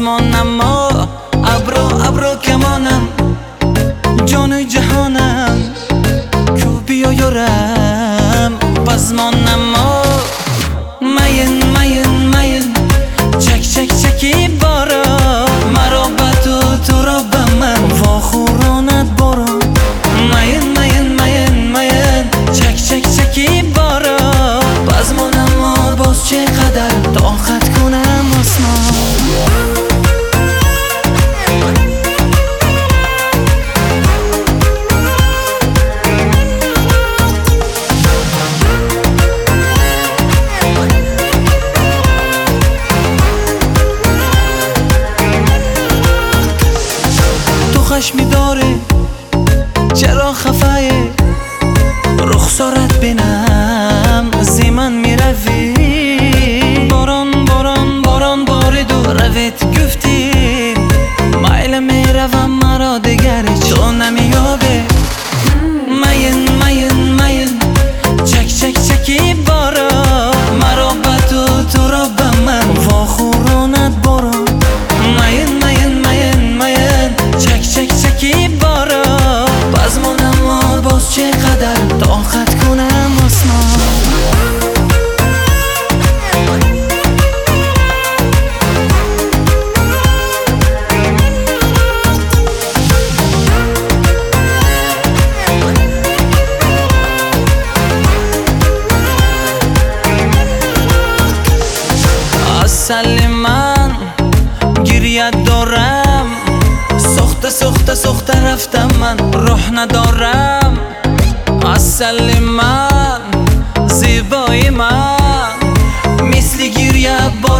پزمان نما ابرو کمانم جان جهانم کو بیا یارم پزمان نما مین چکی بارا مرا به تو را به من واخورانت بارا مین چکی بارا پزمانم باز چقدر طاقت کنم آسمان خشمی داره چرا خفایه رخسارت بینم زیمن میروی باران بارید و رویت گفتی مایل میروم مرا دگری تو نمیابه مین چکی بارا مرا به تو را به من واخورانت بارا مین چکی بارا پزمانم باز چقدر طاقت کنم آسمان اصل من گریت دارم سخته رفتم من روح ندارم اصل من زیبای من مثل گریه